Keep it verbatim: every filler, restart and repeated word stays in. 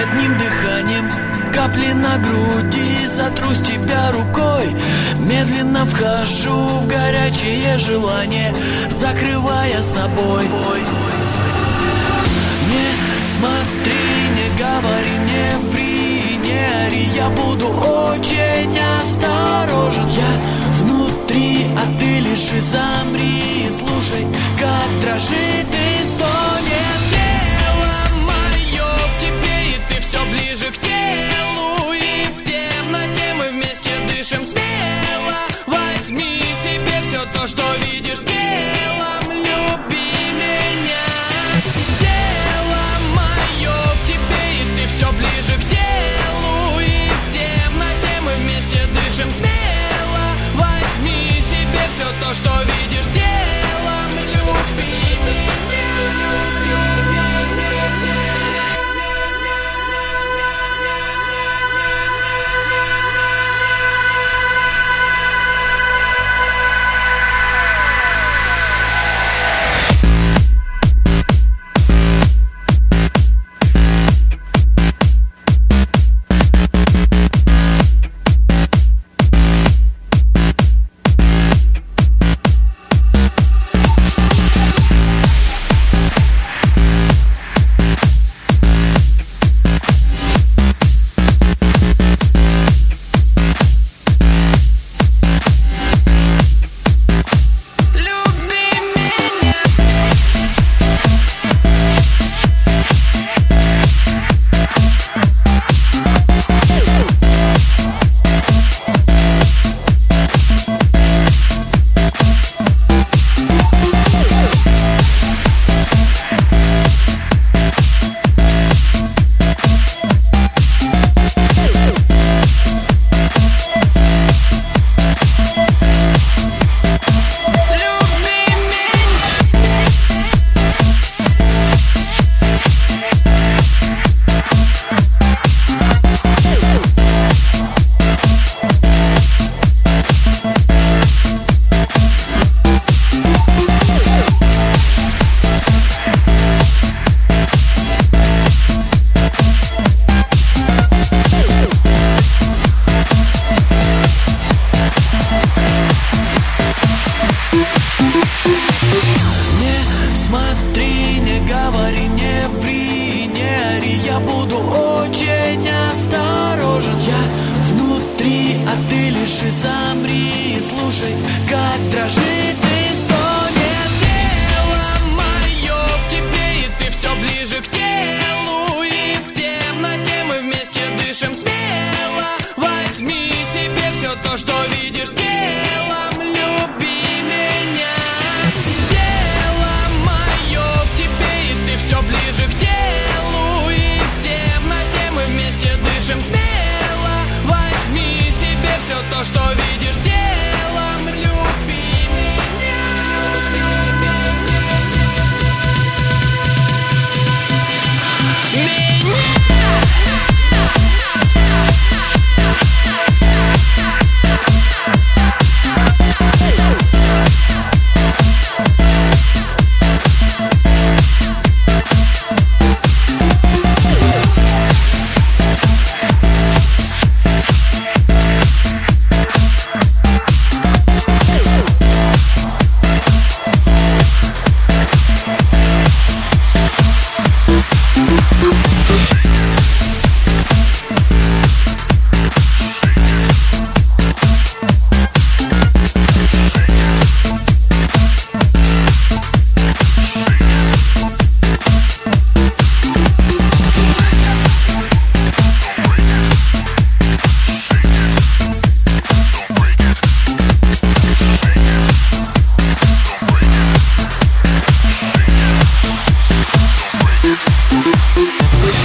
одним дыханием, капли на груди, сотру с тебя рукой. Медленно вхожу в горячее желание, закрывая собой. Не смотри, не говори, не ври, не ори, я буду очень осторожен. Я внутри, а ты лишь и замри. Слушай, как дрожит и стонет тело мое в тебе, и ты все ближе к телу, и в темноте мы вместе дышим смело. Возьми себе все то, что видишь телом, люби меня. Тело мое в тебе, и ты все ближе к телу, и в темноте мы вместе дышим смело. Возьми себе все то, что видишь телом, люби меня. Я буду очень осторожен. Я внутри, а ты лишь и замри. Слушай, как дрожит.